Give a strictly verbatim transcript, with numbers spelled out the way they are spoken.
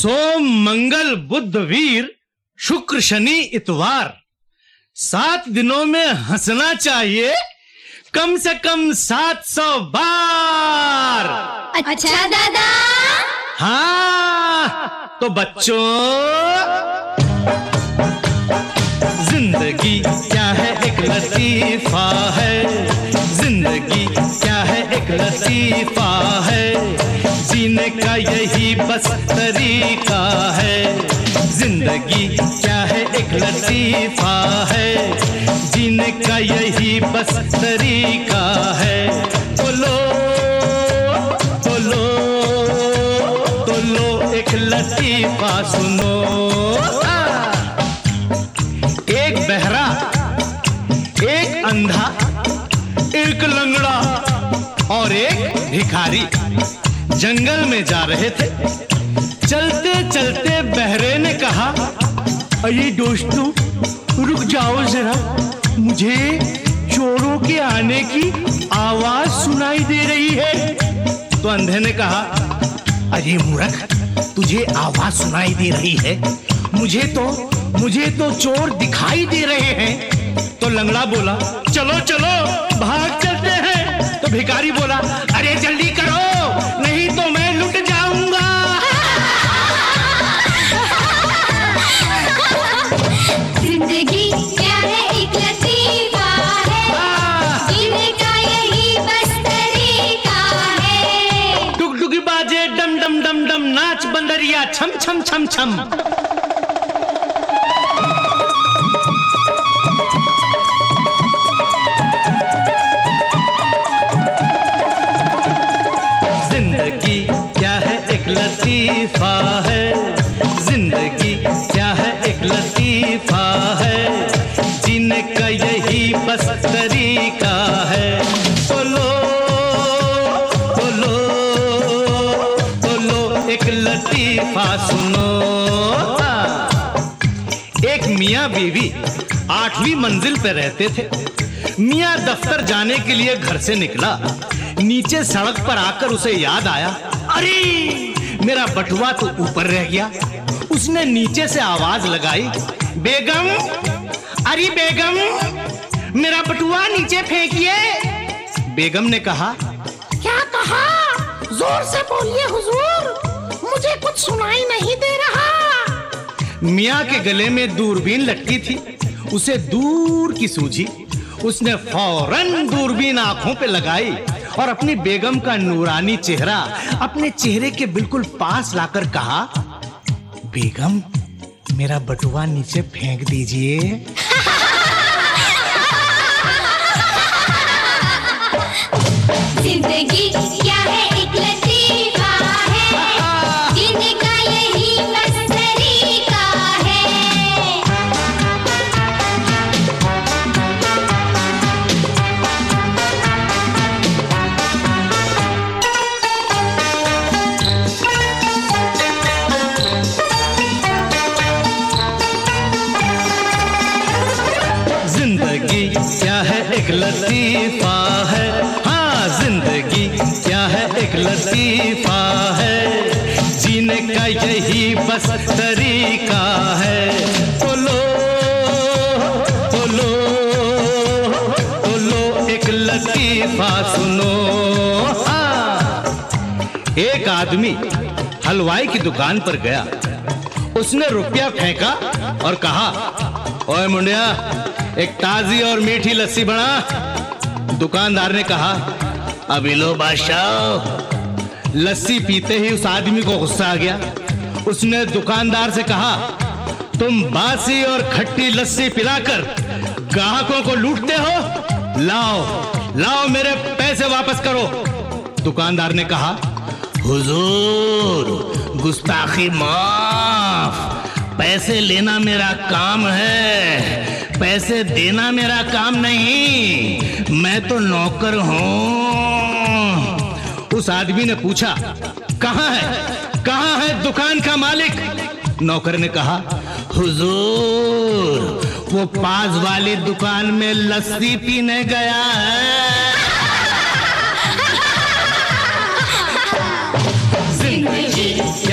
सोम मंगल बुध वीर शुक्र शनि इतवार, सात दिनों में हंसना चाहिए कम से कम सात सौ बार। अच्छा दादा। हाँ तो बच्चों, जिंदगी क्या है एक लतीफा है, जिंदगी क्या है एक लतीफा है, जीने का यही बस तरीका है। जिंदगी क्या है एक लतीफा है, जीने का यही बस तरीका है। तो लो तो लो तो लो एक लतीफा सुनो। एक बहरा, एक अंधा, एक लंगड़ा और एक भिखारी जंगल में जा रहे थे। चलते चलते बहरे ने कहा, अरे दोस्तों रुक जाओ जरा, मुझे चोरों के आने की आवाज सुनाई दे रही है। तो अंधे ने कहा, अरे मूर्ख, तुझे आवाज सुनाई दे रही है, मुझे तो मुझे तो चोर दिखाई दे रहे हैं। तो लंगड़ा बोला, चलो चलो भाग चलते हैं। तो भिखारी बोला, अरे जल्दी करो नहीं तो मैं लुट जाऊंगा। जिंदगी क्या है एक लतीफा है, जीने का यही बस तरीका है। टुकटुकी बाजे डम डम डम डम, नाच बंदरिया छम छम छम छम। जिंदगी क्या है एक लतीफा है, जिंदगी क्या है एक लतीफा है, जीने का यही बस तरीका है। तो लो तो लो तो लो एक लतीफा सुनो। एक मियाँ बीवी आठवीं मंजिल पे रहते थे। मियाँ दफ्तर जाने के लिए घर से निकला। नीचे सड़क पर आकर उसे याद आया, अरे मेरा बटुआ तो ऊपर रह गया। उसने नीचे से आवाज लगाई, बेगम, अरे बेगम, मेरा बटुआ नीचे फेंकिए। बेगम ने कहा, क्या कहा? जोर से बोलिए हुजूर, मुझे कुछ सुनाई नहीं दे रहा। मियाँ के गले में दूरबीन लटकी थी, उसे दूर की सूझी। उसने फौरन दूरबीन आंखों पे लगाई और अपनी बेगम का नूरानी चेहरा अपने चेहरे के बिल्कुल पास लाकर कहा, बेगम, मेरा बटुआ नीचे फेंक दीजिए। जिंदगी क्या है एक लतीफा है, जीने का यही बस तरीका है। जिंदगी क्या है एक लतीफा है, हाँ जिंदगी क्या है एक लतीफा है, जीने का यही बस तरीका है। तो लो तो लो तो लो एक लतीफा सुनो। हाँ, एक आदमी हलवाई की दुकान पर गया। उसने रुपया फेंका और कहा, ओए मुंडिया, एक ताजी और मीठी लस्सी बना। दुकानदार ने कहा, अभी लो बादशाह। लस्सी पीते ही उस आदमी को गुस्सा आ गया। उसने दुकानदार से कहा, तुम बासी और खट्टी लस्सी पिलाकर ग्राहकों को लूटते हो, लाओ लाओ मेरे पैसे वापस करो। दुकानदार ने कहा, हुजूर, गुस्ताखी माफ, पैसे लेना मेरा काम है, पैसे देना मेरा काम नहीं, मैं तो नौकर हूं। उस आदमी ने पूछा, कहां है कहां है दुकान का मालिक? नौकर ने कहा, हुजूर, वो पास वाली दुकान में लस्सी पीने गया है। जिंदगी